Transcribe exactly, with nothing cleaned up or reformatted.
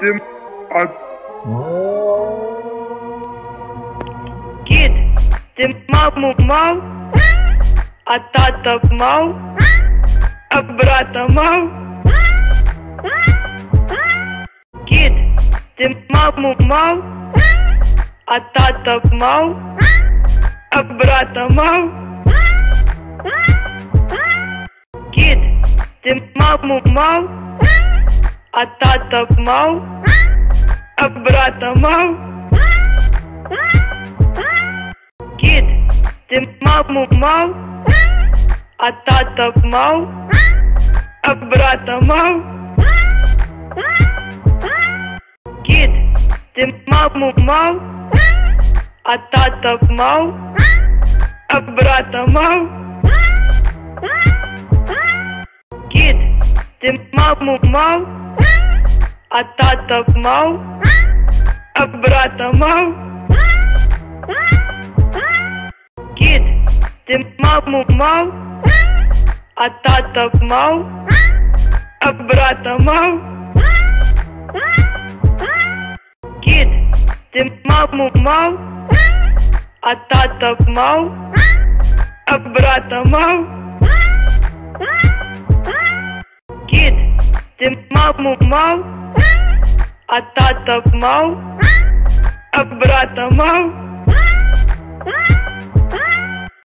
ти а Кіт, ти маму мав, а тата мав, а брата мав. Кіт, ти маму мав, а тата мав, а брата мав. Кіт, ти маму мав, а тата мав, а брата мав. Кіт, ти маму мав, а тата мав, а брата мав. Кіт, ти маму мав, а тата мав, а брата мав. Кіт, ти маму мав, а тата мав, а брата мав. Кіт, ти маму мав, а тата мав, а брата мав. Кіт, ти маму мав, а тата мав, а брата мав. Кіт, ти маму мав, а тата мав, а брата мав.